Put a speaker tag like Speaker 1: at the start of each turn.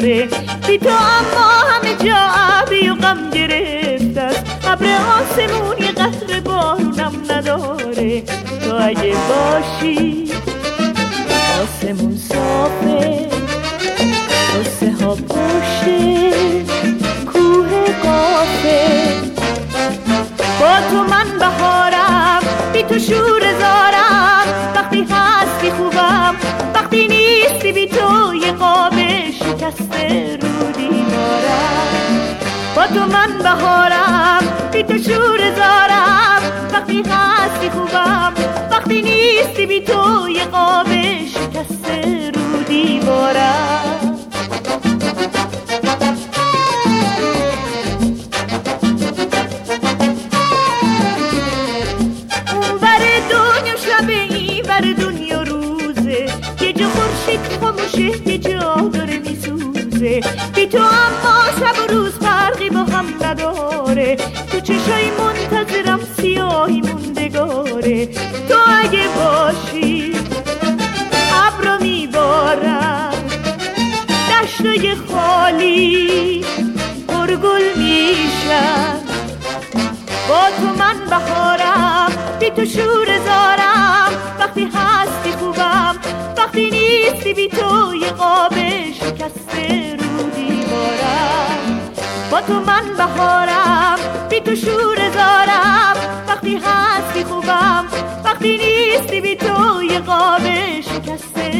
Speaker 1: نداره. بی تو اما همه جا ابری و غم گرفته است، ابر آسمونی قطره بارونم نداره. تو اگه باشی آسمون صافه، قصه ها پشته کوه قافه. با تو من بهارم، بی تو شور زارم. وقتی هستی خوبم، وقتی نیستی بی تو یه قاب شکسته رو دیوارم. با تو من بهارم، بی تو شور زارم. وقتی هستی خوبم، وقتی نیستی بی تو یه قاب شکسته رو دیوارم. دنیا روزه یه جا خورشید خاموشه، یه جا داره میسوزه. بی تو اما شب و روز فرقی با هم نداره. تو چشای منتظرم سیاهی موندگاره. تو اگه باشی ابرا میبارم، دشتای خالی پرگل میشن. با تو من بهارم، بی تو شور زارم. وقتی هستی خوبم، وقتی نیستی بی تو یه قاب شکسته رو دیوارم. با تو من بهارم، بی تو شور زارم. وقتی هستی خوبم، وقتی نیستی بی تو یه قاب شکسته